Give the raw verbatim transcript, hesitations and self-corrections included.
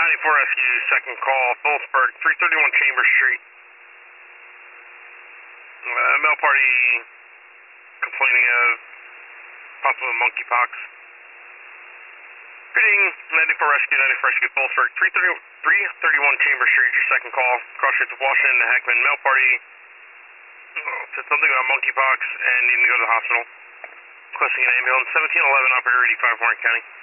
ninety-four Rescue, second call, Phillipsburg, three thirty-one Chambers Street. Uh, male party complaining of possible monkeypox. Good evening, ninety-four Rescue, ninety-four Rescue, Phillipsburg, three thirty-one Chambers Street, your second call. Cross streets of Washington to Hackman. Male party oh, said something about monkeypox and needing to go to the hospital. Requesting an ambulance, seventeen eleven, operator eighty-five, Warren County.